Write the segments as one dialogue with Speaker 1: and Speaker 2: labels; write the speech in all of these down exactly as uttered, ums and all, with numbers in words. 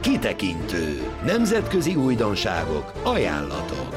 Speaker 1: Kitekintő. Nemzetközi újdonságok, ajánlatok.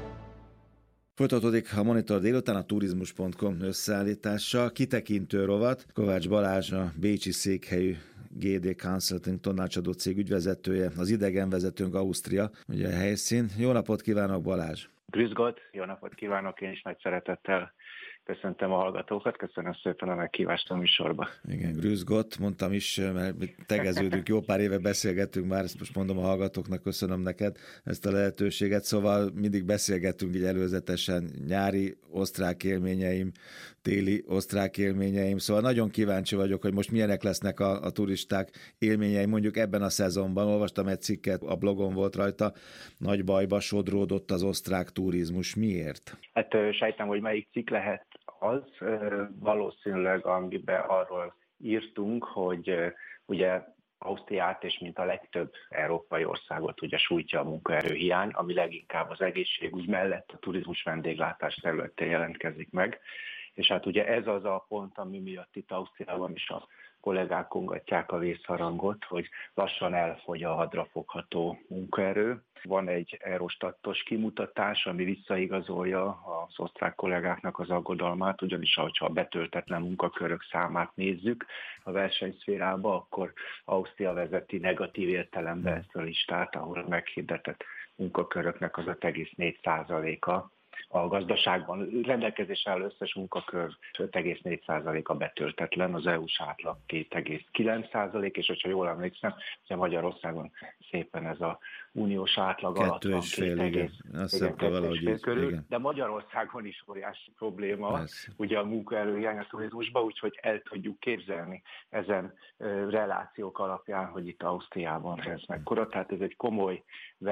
Speaker 2: Folytatódik a Monitor délután a turizmus pont com összeállítással. Kitekintő rovat. Kovács Balázs, a bécsi székhelyű gé dé Consulting tanácsadó cég ügyvezetője, az idegenvezetőnk Ausztria, ugye a helyszín. Jó napot kívánok, Balázs!
Speaker 3: Grüß Gott, jó napot kívánok, én is nagy szeretettel köszöntöm a hallgatókat, köszönöm szépen a meghívást a műsorba.
Speaker 2: Igen, grüß Gott, mondtam is, mert tegeződünk, jó pár éve beszélgettünk már, ezt most mondom a hallgatóknak, köszönöm neked ezt a lehetőséget, szóval mindig beszélgettünk így előzetesen, nyári osztrák élményeim, téli osztrák élményeim, szóval nagyon kíváncsi vagyok, hogy most milyenek lesznek a, a turisták élményei mondjuk ebben a szezonban. Olvastam egy cikket, a blogon volt rajta, nagy bajba sodródott az osztrák turizmus. Miért?
Speaker 3: Hát sejtem, hogy melyik cikk lehet az, valószínűleg amiben arról írtunk, hogy ugye Ausztriát és mint a legtöbb európai országot ugye sújtja a munkaerőhiány, ami leginkább az egészségügy mellett a turizmus vendéglátás területén jelentkezik meg. És hát ugye ez az a pont, ami miatt itt Ausztriában is a kollégák kongatják a vészharangot, hogy lassan elfogy a hadrafogható munkaerő. Van egy Eurostatos kimutatás, ami visszaigazolja az osztrák kollégáknak az aggodalmát, ugyanis ha a betöltetlen munkakörök számát nézzük a versenyszférába, akkor Ausztria vezeti negatív értelemben ezt a listát, ahol a meghirdetett munkaköröknek az öt egész négy százaléka a gazdaságban rendelkezésre álló összes munkakör öt egész négy százaléka betöltetlen, az é u-s átlag két egész kilenc százalék, és hogyha jól emlékszem, ugye Magyarországon szépen ez a uniós átlag alatt van két egész körül, igen. De Magyarországon is óriási probléma, Persze. ugye a munkaerőhiány a turizmusban, úgyhogy el tudjuk képzelni ezen relációk alapján, hogy itt Ausztriában ez mekkora, tehát ez egy komoly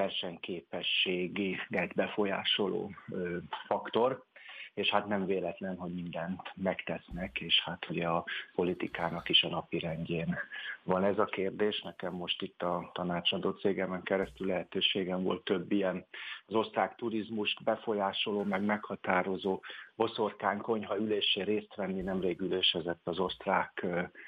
Speaker 3: versenyképességet befolyásoló faktor, és hát nem véletlen, hogy mindent megtesznek, és hát ugye a politikának is a napirendjén van ez a kérdés. Nekem most itt a tanácsadó cégemen keresztül lehetőségem volt több ilyen az osztrák turizmust befolyásoló, meg meghatározó boszorkánykonyha ülésén részt venni. Nemrég ülésezett az osztrák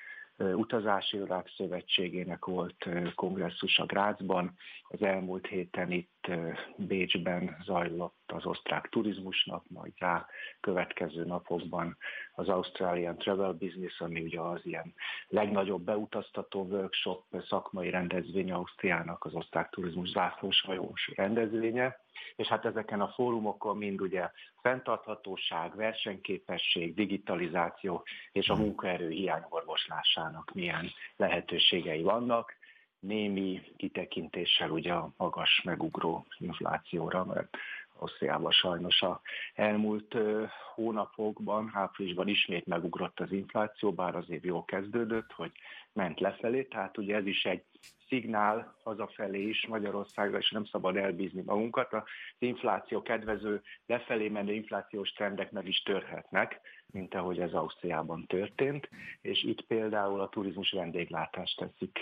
Speaker 3: Utazási Irodák Szövetségének volt kongresszus a Grazban. Az elmúlt héten itt Bécsben zajlott az osztrák turizmusnak, majd rá következő napokban az Australian Travel Business, ami ugye az ilyen legnagyobb beutaztató workshop szakmai rendezvény Ausztriának, az osztrák turizmus zászlóshajós rendezvénye. És hát ezeken a fórumokon mind ugye fenntarthatóság, versenyképesség, digitalizáció és a munkaerő hiány orvoslásának milyen lehetőségei vannak. Némi kitekintéssel ugye a magas megugró inflációra, mert Ausztriában sajnos a elmúlt hónapokban, áprilisban ismét megugrott az infláció, bár az év jól kezdődött, hogy ment lefelé, tehát ugye ez is egy szignál hazafelé is Magyarországra, és nem szabad elbízni magunkat. Az infláció kedvező, lefelé menő inflációs trendek meg is törhetnek, mint ahogy ez Ausztriában történt, és itt például a turizmus vendéglátást teszik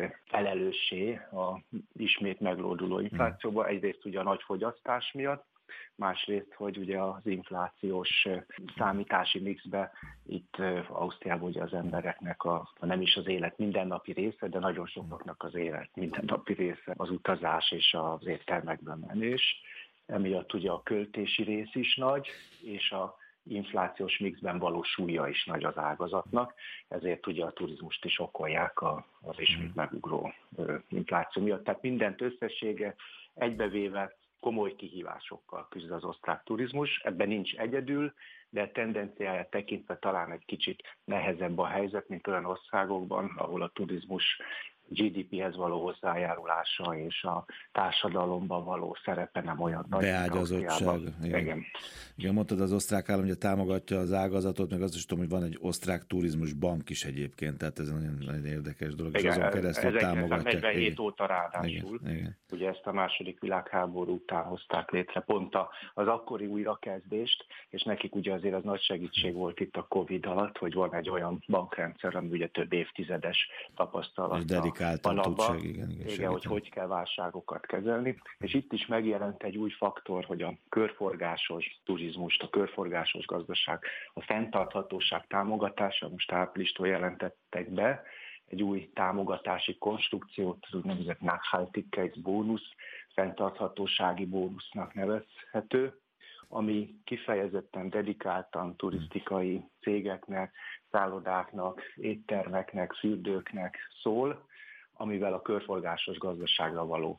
Speaker 3: felelőssé a ismét meglóduló inflációba, egyrészt ugye a nagy fogyasztás miatt, másrészt, hogy ugye az inflációs számítási mixbe itt Ausztriában ugye az embereknek a, nem is az élet mindennapi része, de nagyon sokaknak az élet mindennapi része az utazás és az éttermekben menés. Emiatt ugye a költési rész is nagy, és a inflációs mixben való súlya is nagy az ágazatnak, ezért ugye a turizmust is okolják a, az ismét megugró infláció miatt. Tehát mindent összessége egybevéve komoly kihívásokkal küzd az osztrák turizmus, ebben nincs egyedül, de tendenciáját tekintve talán egy kicsit nehezebb a helyzet, mint olyan országokban, ahol a turizmus gé dé péhez való hozzájárulása és a társadalomban való szerepe nem olyan nagy.
Speaker 2: Beágyazottság. Igen. Igen. Igen, mondtad, az osztrák állam ugye támogatja az ágazatot, meg azt is tudom, hogy van egy osztrák turizmus bank is egyébként, tehát ez nagyon, nagyon érdekes dolog,
Speaker 3: igen,
Speaker 2: és azon keresztül támogatják.
Speaker 3: ezerkilencszáznegyvenhét óta ráadásul.
Speaker 2: Igen, igen.
Speaker 3: Ugye ezt a második világháború után hozták létre pont az akkori újrakezdést, és nekik ugye azért az nagy segítség volt itt a Covid alatt, hogy van egy olyan bankrendszer, ami ugye több évtizedes tapasztalat
Speaker 2: van abban, igen, igen,
Speaker 3: igen, hogy hogy kell válságokat kezelni. És itt is megjelent egy új faktor, hogy a körforgásos turizmust, a körforgásos gazdaság, a fenntarthatóság támogatása, most áprilistól jelentettek be egy új támogatási konstrukciót, az úgynevezett Nachhaltigkeitsbónusz, fenntarthatósági bónusznak nevezhető, ami kifejezetten dedikáltan turisztikai cégeknek, szállodáknak, éttermeknek, fürdőknek szól, amivel a körforgásos gazdaságra való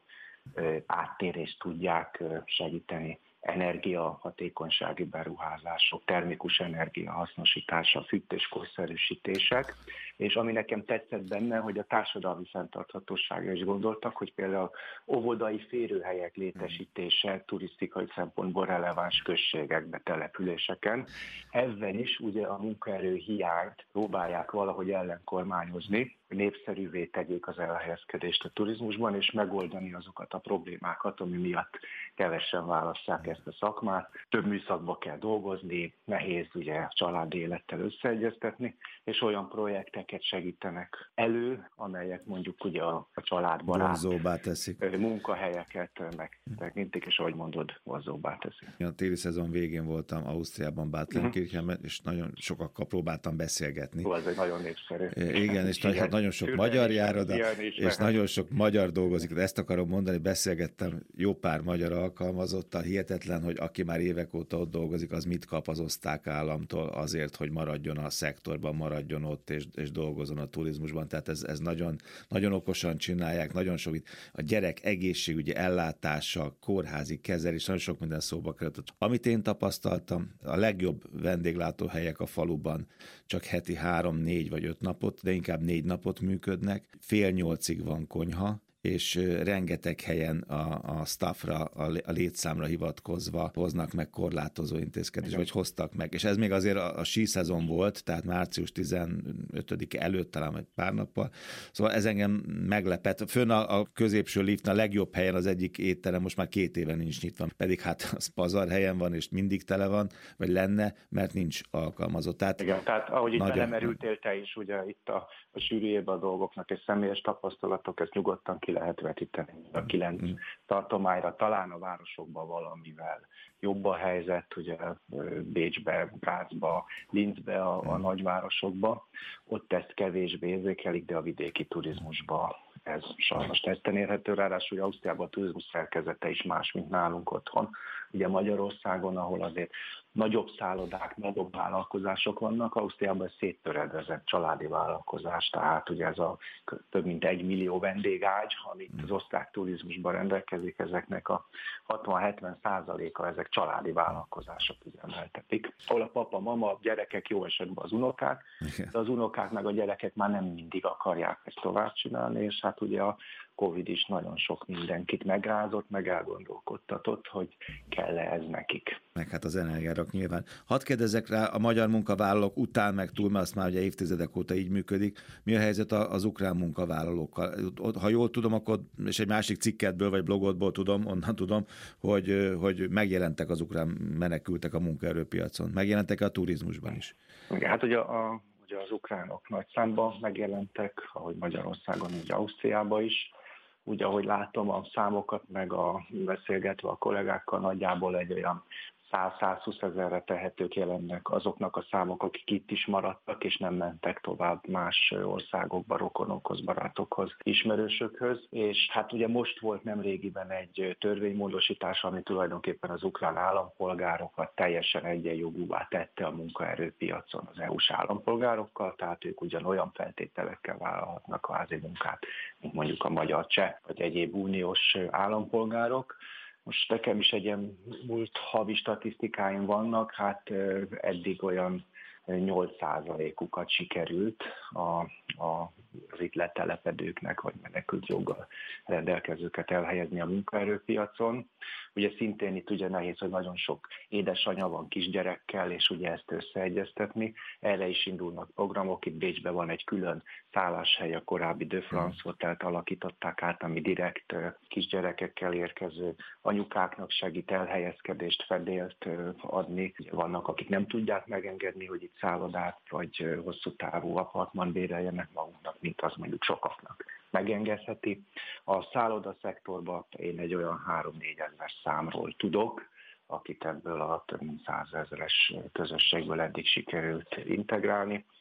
Speaker 3: áttérést tudják segíteni. Energiahatékonysági beruházások, termikus energia hasznosítása, fűtés-korszerűsítések, és ami nekem tetszett benne, hogy a társadalmi fenntarthatóságra is gondoltak, hogy például óvodai férőhelyek létesítése turisztikai szempontból releváns községekbe, településeken. Ebben is ugye a munkaerő hiányt próbálják valahogy ellenkormányozni, hogy népszerűvé tegyék az elhelyezkedést a turizmusban, és megoldani azokat a problémákat, ami miatt kevesen válasszák ezt a szakmát. Több műszakba kell dolgozni, nehéz ugye a családi élettel összeegyeztetni, és olyan projekteket segítenek elő, amelyek mondjuk ugye a, a családbarát
Speaker 2: vonzóbbá teszik.
Speaker 3: Munkahelyeket megtekintik, és ahogy mondod, vonzóbbá teszik.
Speaker 2: A téli szezon végén voltam Ausztriában, Bad-Lenkirchenben, és nagyon sokakkal próbáltam beszélgetni.
Speaker 3: Ó, ez egy nagyon népszerű.
Speaker 2: Igen, és igen, nagyon sok Türen magyar jár oda, és lehet. Nagyon sok magyar dolgozik. De ezt akarom mondani, beszélgettem jó pár magyar alkalmazottal, hihetetlen, hogy aki már évek óta ott dolgozik, az mit kap az osztrák államtól azért, hogy maradjon a szektorban, maradjon ott, és, és dolgozzon a turizmusban. Tehát ez, ez nagyon, nagyon okosan csinálják, nagyon sok, a gyerek egészségügyi ellátása, kórházi kezelés, nagyon sok minden szóba került. Amit én tapasztaltam, a legjobb vendéglátóhelyek a faluban csak heti három, négy vagy öt napot, de inkább négy napot működnek. Fél nyolcig van konyha, és rengeteg helyen a, a staffra, a létszámra hivatkozva hoznak meg korlátozó intézkedést, vagy hoztak meg. És ez még azért a, a síszezon volt, tehát március tizenötödike előtt talán egy pár nappal. Szóval ez engem meglepett. Fönn a, a középső liftn a legjobb helyen az egyik étterem most már két éve nincs nyitva, pedig hát az pazar helyen van, és mindig tele van, vagy lenne, mert nincs alkalmazott. Tehát,
Speaker 3: igen, tehát ahogy itt belemerültél te is, ugye itt a, a sűrűjébe a dolgoknak, és személyes tapasztalatok, ezt nyugodtan ki lehet vetíteni a kilenc mm. tartományra, talán a városokban valamivel jobb a helyzet, ugye Bécsbe, Grazba, Linzbe, a, a nagyvárosokba, ott ezt kevésbé érzékelik, de a vidéki turizmusban ez sajnos tetten érhető, ráadásul Ausztriában a turizmus szerkezete is más, mint nálunk otthon. Ugye Magyarországon, ahol azért nagyobb szállodák, nagyobb vállalkozások vannak, Ausztriában ez széttöredezett családi vállalkozás, tehát ugye ez a több mint egy millió vendégágy, amit az osztrák turizmusban rendelkezik, ezeknek a hatvan-hetven százaléka ezek családi vállalkozások üzemeltetik. Ahol a papa, mama, a gyerekek, jó esetben az unokák, de az unokák meg a gyerekek már nem mindig akarják ezt tovább csinálni, és hát ugye a Covid is nagyon sok mindenkit megrázott, meg elgondolkodtatott, hogy kell-e ez nekik.
Speaker 2: Meg hát az energiárak nyilván. Hadd kérdezzek rá, a magyar munkavállalók után meg túl, mert azt már ugye évtizedek óta így működik. Mi a helyzet az ukrán munkavállalókkal? Ha jól tudom, akkor, és egy másik cikkedből vagy blogodból tudom, onnan tudom, hogy, hogy megjelentek az ukrán menekültek a munkaerőpiacon. Megjelentek a turizmusban is.
Speaker 3: Igen, hát ugye a Ugye az ukránok nagy számban megjelentek, ahogy Magyarországon, úgy Ausztriában is. Úgy, ahogy látom a számokat, meg a beszélgetve a kollégákkal, nagyjából egy olyan száz-százhúsz ezerre tehetők jelennek azoknak a számok, akik itt is maradtak, és nem mentek tovább más országokba, rokonokhoz, barátokhoz, ismerősökhöz. És hát ugye most volt nemrégiben egy törvénymódosítás, ami tulajdonképpen az ukrán állampolgárokat teljesen egyenjogúvá tette a munkaerőpiacon az é u-s állampolgárokkal, tehát ők ugyanolyan feltételekkel vállalhatnak a házi munkát, mint mondjuk a magyar, cseh vagy egyéb uniós állampolgárok. Most nekem is egy ilyen múlt havi statisztikáim vannak, hát eddig olyan nyolc százalékukat sikerült a, a, az itt letelepedőknek, vagy menekült joggal rendelkezőket elhelyezni a munkaerőpiacon. Ugye szintén itt ugye nehéz, hogy nagyon sok édesanyja van kisgyerekkel, és ugye ezt összeegyeztetni. Erre is indulnak programok, itt Bécsben van egy külön szálláshely, a korábbi De France Hotelt alakították át, ami direkt kisgyerekekkel érkező anyukáknak segít elhelyezkedést, fedélt adni. Vannak, akik nem tudják megengedni, hogy itt szállodát vagy hosszú távú apartman béreljenek maguknak, mint az mondjuk sokaknak megengedheti. A szállodaszektorban én egy olyan három-négy ezer számról tudok, akit ebből a több mint százezeres közösségből eddig sikerült integrálni.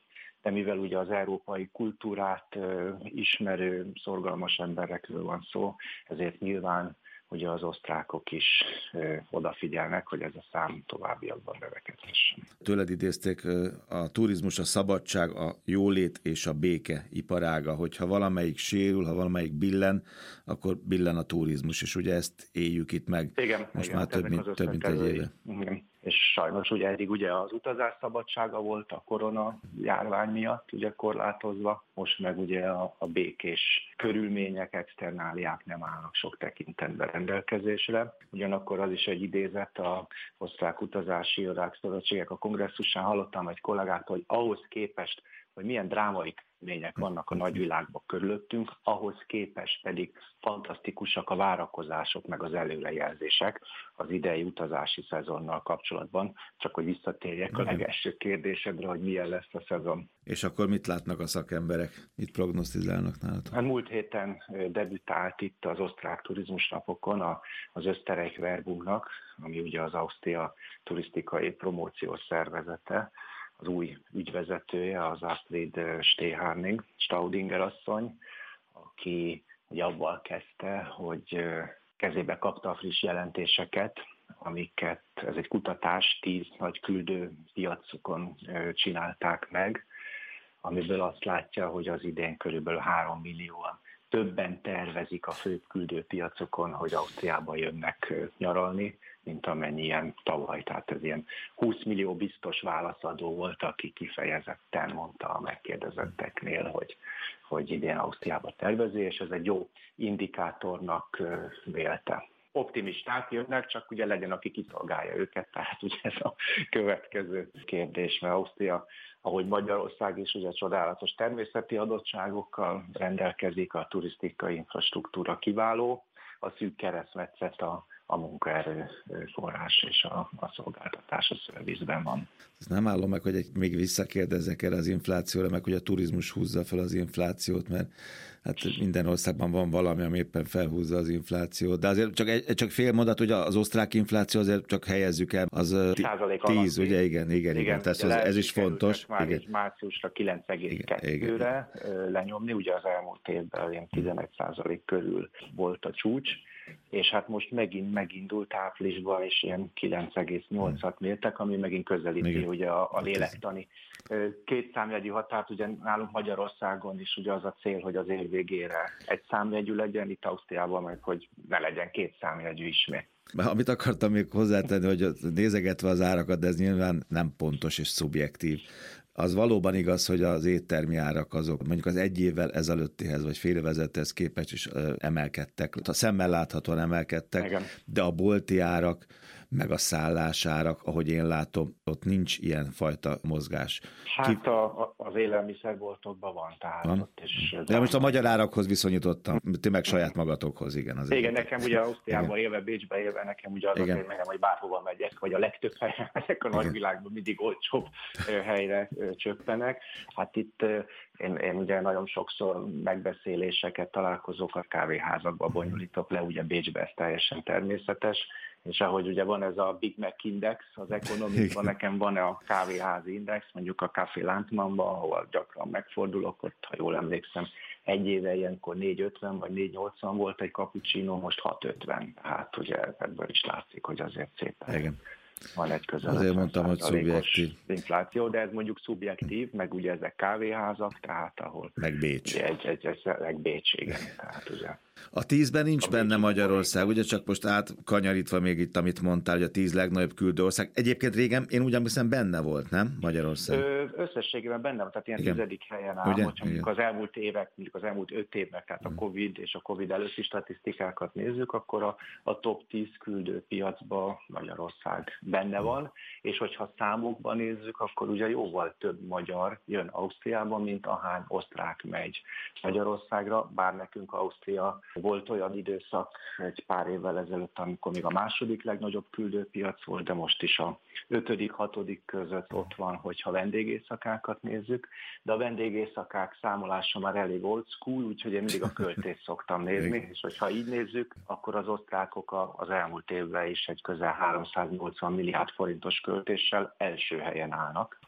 Speaker 3: de mivel ugye az európai kultúrát ismerő, szorgalmas emberekről van szó, ezért nyilván ugye az osztrákok is ö, odafigyelnek, hogy ez a szám továbbiakban növekedhessen.
Speaker 2: Tőled idézték a turizmus, a szabadság, a jólét és a béke iparága, hogyha valamelyik sérül, ha valamelyik billen, akkor billen a turizmus, és ugye ezt éljük itt meg.
Speaker 3: Igen,
Speaker 2: most
Speaker 3: igen,
Speaker 2: már több mint, több mint egy éve.
Speaker 3: Igen. És sajnos ugye eddig ugye az utazás szabadsága volt a korona járvány miatt ugye korlátozva, most meg ugye a, a békés körülmények, externáliák nem állnak sok tekintetben rendelkezésre. Ugyanakkor az is egy idézet a Osztrák Utazási Irodák Szövetségek a kongresszusán, hallottam egy kollégától, hogy ahhoz képest, hogy milyen drámai körülmények vannak a nagyvilágban körülöttünk, ahhoz képest pedig fantasztikusak a várakozások, meg az előrejelzések az idei utazási szezonnal kapcsolatban. Csak hogy visszatérjek a legelső kérdésedre, hogy milyen lesz a szezon.
Speaker 2: És akkor mit látnak a szakemberek? Mit prognosztizálnak nálatok?
Speaker 3: Hát múlt héten debütált itt az osztrák turizmusnapokon az Österreich Werbungnak, ami ugye az Ausztria turisztikai promóciós szervezete, az új ügyvezetője, az Astrid Stehárning, Staudinger asszony, aki ugye avval kezdte, hogy kezébe kapta a friss jelentéseket, amiket, ez egy kutatás, tíz nagy küldő piacokon csinálták meg, amiből azt látja, hogy az idén körülbelül három millióan többen tervezik a főbb küldőpiacokon, hogy Ausztriába jönnek nyaralni, mint amennyien tavaly. Tehát ez ilyen húsz millió biztos válaszadó volt, aki kifejezetten mondta a megkérdezetteknél, hogy, hogy idén Ausztriába tervezi, és ez egy jó indikátornak vélte. Optimisták jönnek, csak ugye legyen, aki kiszolgálja őket, tehát ugye ez a következő kérdés, mert Ausztria, ahogy Magyarország is ugye csodálatos természeti adottságokkal rendelkezik, a turisztikai infrastruktúra kiváló, a szűk keresztmetszet a, a munkaerő forrás és a, a szolgáltatás a szervizben van.
Speaker 2: Ezt nem állom meg, hogy egy, még visszakérdezzek erre az inflációra, meg hogy a turizmus húzza fel az inflációt, mert hát minden országban van valami, ami éppen felhúzza az inflációt. De azért csak, egy, csak fél mondat, hogy az osztrák infláció azért csak helyezzük el, az tíz, ugye? Igen, igen, igen. igen. Tehát ez, ez is fontos.
Speaker 3: Már igen. Márciusra kilenc egész kettőre lenyomni, ugye az elmúlt évben ilyen tizenegy százalék körül volt a csúcs, és hát most megint megindult áprilisban, és ilyen kilenc egész nyolcat mértek, ami megint közelíti igen. ugye a, a lélektani két számjegyű határt, ugye nálunk Magyarországon is ugye az a cél, hogy az év végére egy számjegyű legyen, itt Ausztriában meg, hogy ne legyen két számjegyű ismét.
Speaker 2: Amit akartam még hozzátenni, hogy nézegetve az árakat, de ez nyilván nem pontos és szubjektív. Az valóban igaz, hogy az éttermi árak azok mondjuk az egy évvel ezelőttihez, vagy fél évvel ezelőttihez képest is emelkedtek. A szemmel láthatóan emelkedtek, igen. De a bolti árak, meg a szállásárak, ahogy én látom, ott nincs ilyen fajta mozgás.
Speaker 3: Hát Ki... a, az élelmiszerboltokban van, tehát van? Ott is.
Speaker 2: De most a magyar árakhoz viszonyítottam, ti meg saját magatokhoz, igen.
Speaker 3: Azért. Igen, nekem ugye Ausztriában élve, Bécsben élve, nekem ugye az igen. azért megem, hogy bárhova megyek, vagy a legtöbb helyen ezek a nagyvilágban mindig olcsóbb helyre csöppenek. Hát itt én, én ugye nagyon sokszor megbeszéléseket, találkozókat kávéházakban bonyolítok le, ugye Bécsben ez teljesen természetes, és ahogy ugye van ez a Big Mac Index, az Economicban nekem van a kávéházi index, mondjuk a Café Landmannban, ahol gyakran megfordulok, ott, ha jól emlékszem, egy éve ilyenkor négy ötven vagy négy nyolcvan volt egy cappuccino, most hat ötven. Hát ugye ebből is látszik, hogy azért szépen igen. van egy közel.
Speaker 2: Azért mondtam, hogy szubjektív.
Speaker 3: Infláció, de ez mondjuk szubjektív, meg ugye ezek kávéházak, tehát ahol...
Speaker 2: Meg Bécs.
Speaker 3: Egy, egy, egy, meg Bécs, igen. Tehát ugye...
Speaker 2: A tízben nincs a benne Magyarország, ugye csak most átkanyarítva még itt, amit mondtál, hogy a tíz legnagyobb küldőország. Egyébként régen én úgy emlékszem benne volt, nem Magyarország?
Speaker 3: Ö, összességében benne volt, tehát ilyen igen. tizedik helyen áll, ugye? Hogyha mondjuk az elmúlt évek, mondjuk az elmúlt öt évnek, tehát a Covid és a Covid előtti statisztikákat nézzük, akkor a, a top tíz küldőpiacban Magyarország benne van, és hogyha számokban nézzük, akkor ugye jóval több magyar jön Ausztriában, mint ahány osztrák megy Magyarországra, bár nekünk Ausztria volt olyan időszak egy pár évvel ezelőtt, amikor még a második legnagyobb küldőpiac volt, de most is a ötödik, hatodik között ott van, hogyha vendégészakákat nézzük, de a vendégészakák számolása már elég old school, úgyhogy én mindig a költést szoktam nézni, és hogyha így nézzük, akkor az osztrákok az elmúlt évben is egy közel háromszáznyolcvan milliárd forintos költéssel első helyen állnak.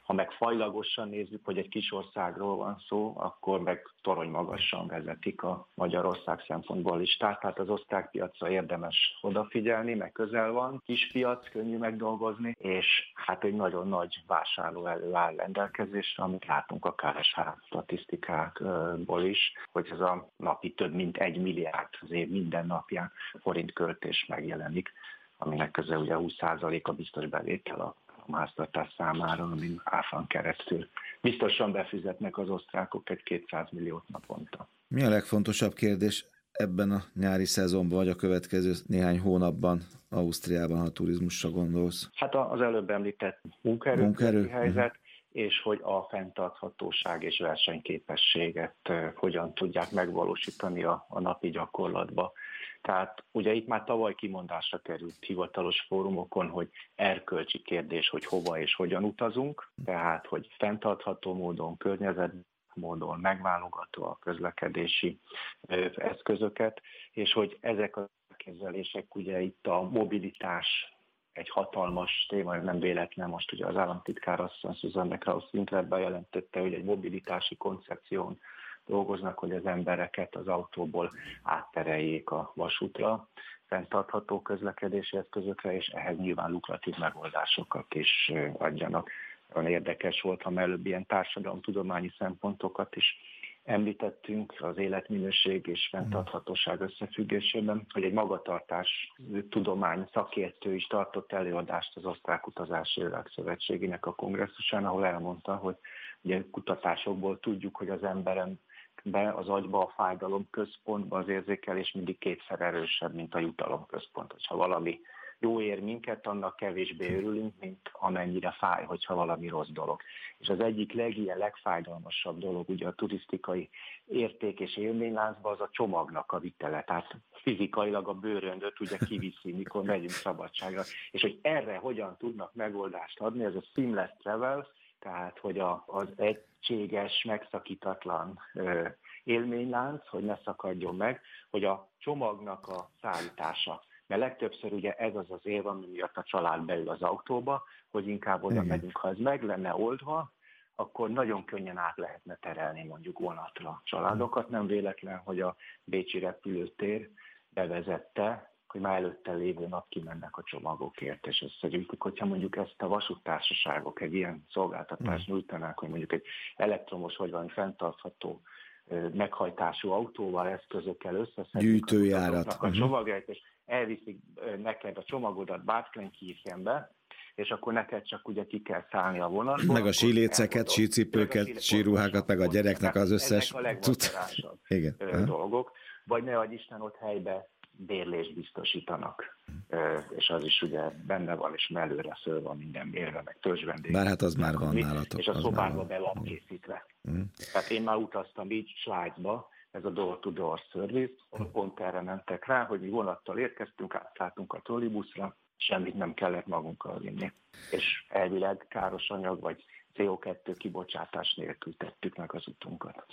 Speaker 3: Ha meg fajlagosan nézzük, hogy egy kis országról van szó, akkor meg torony magasan vezetik a Magyarország szempontból listát. Tehát az osztrák piacra érdemes odafigyelni, meg közel van, kis piac, könnyű megdolgozni, és hát egy nagyon nagy vásárlóerő áll rendelkezésre, amit látunk a ká es há statisztikákból is, hogy ez a napi több mint egy milliárd az év minden napján forint költés megjelenik, aminek közel ugye húsz százaléka biztos bevétel a a háztartás számára, amin áfán keresztül biztosan befizetnek az osztrákok egy kétszáz milliót naponta.
Speaker 2: Mi a legfontosabb kérdés ebben a nyári szezonban, vagy a következő néhány hónapban Ausztriában, ha a turizmusra gondolsz?
Speaker 3: Hát az előbb említett munkaerő,
Speaker 2: munkaerő?
Speaker 3: helyzet, uh-huh. és hogy a fenntarthatóság és versenyképességet uh, hogyan tudják megvalósítani a, a napi gyakorlatba. Tehát ugye itt már tavaly kimondásra került hivatalos fórumokon, hogy erkölcsi kérdés, hogy hova és hogyan utazunk, tehát hogy fenntartható módon, környezetmódon, megválogatva a közlekedési ö, eszközöket, és hogy ezek a elképzelések, ugye itt a mobilitás egy hatalmas téma, nem véletlen, most ugye az államtitkár asszony Susanne Kraus-Winkler bejelentette, hogy egy mobilitási koncepción dolgoznak, hogy az embereket az autóból áttereljék a vasútra, fenntartható közlekedési eszközökre, és ehhez nyilván lukratív megoldásokat is adjanak. Olyan érdekes volt, ha előbb ilyen társadalomtudományi szempontokat is említettünk az életminőség és fenntarthatóság összefüggésében, hogy egy magatartás tudomány szakértő is tartott előadást az Osztrák Utazási Világszövetségének a kongresszusán, ahol elmondta, hogy ugye kutatásokból tudjuk, hogy az emberen be az agyba, a fájdalom központba az érzékelés mindig kétszer erősebb, mint a jutalom központ. Ha valami jó ér minket, annak kevésbé örülünk, mint amennyire fáj, hogyha valami rossz dolog. És az egyik legilyen, legfájdalmasabb dolog ugye a turisztikai érték és élményláncban az a csomagnak a vitele. Tehát fizikailag a bőröndöt ugye kiviszi, mikor megyünk szabadságra. És hogy erre hogyan tudnak megoldást adni, ez a seamless travel, tehát hogy a, az egységes, megszakítatlan ö, élménylánc, hogy ne szakadjon meg, hogy a csomagnak a szállítása. Mert legtöbbször ugye ez az az év, ami miatt a család beül az autóba, hogy inkább oda Igen. megyünk. Ha ez meg lenne oldva, akkor nagyon könnyen át lehetne terelni mondjuk vonatra a családokat. Nem véletlen, hogy a bécsi repülőtér bevezette, hogy már előtte lévő nap kimennek a csomagokért, és összegyűjtik, hogyha mondjuk ezt a vasúttársaságok egy ilyen szolgáltatást nyújtanák, hogy mondjuk egy elektromos vagy valami fenntartható meghajtású autóval, eszközökkel összeszedik
Speaker 2: gyűjtőjárat
Speaker 3: a csomagjait, és elviszik neked a csomagodat Bátklenkirchenbe, és akkor neked csak ugye ki kell szállni a vonatból.
Speaker 2: Meg a síléceket, sícipőket, síruhákat, meg a gyereknek az összes...
Speaker 3: Ezek a legvacsorásabb dolgok. Vagy ne adj Isten, ott helybe bérlést biztosítanak. És az is ugye benne van, és mellőre föl van minden bérve, meg törzsvendég.
Speaker 2: Bár hát az már van nálatok.
Speaker 3: És a szobába be van készítve. Mm. Tehát én már utaztam így Svájcba, ez a door-to-door service, pont erre mentek rá, hogy mi vonattal érkeztünk, átszálltunk a trollibuszra, semmit nem kellett magunkkal vinni. És elvileg káros anyag vagy cé o kettő kibocsátás nélkül tettük meg az utunkat.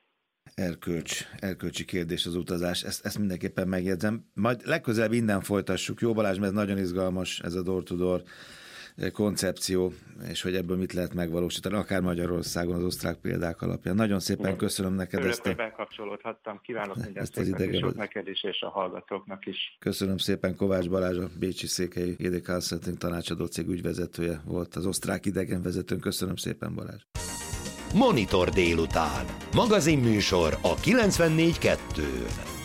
Speaker 2: Erkölcs, erkölcsi kérdés az utazás, ezt, ezt mindenképpen megjegyzem. Majd legközelebb innen folytassuk. Jó Balázs, mert ez nagyon izgalmas, ez a door-to-door koncepció, és hogy ebből mit lehet megvalósítani, akár Magyarországon az osztrák példák alapján. Nagyon szépen Igen. köszönöm neked
Speaker 3: Örök,
Speaker 2: ezt a...
Speaker 3: hogy bekapcsolódhattam. Kívánok minden szépet, és ott neked is, és a hallgatóknak is.
Speaker 2: Köszönöm szépen. Kovács Balázs, a bécsi székhelyi é dé Consulting tanácsadó cég ügyvezetője volt, az osztrák idegenvezetőn. Köszönöm szépen, Balázs.
Speaker 1: Monitor délután. Magazinműsor a kilencvennégy kettőn.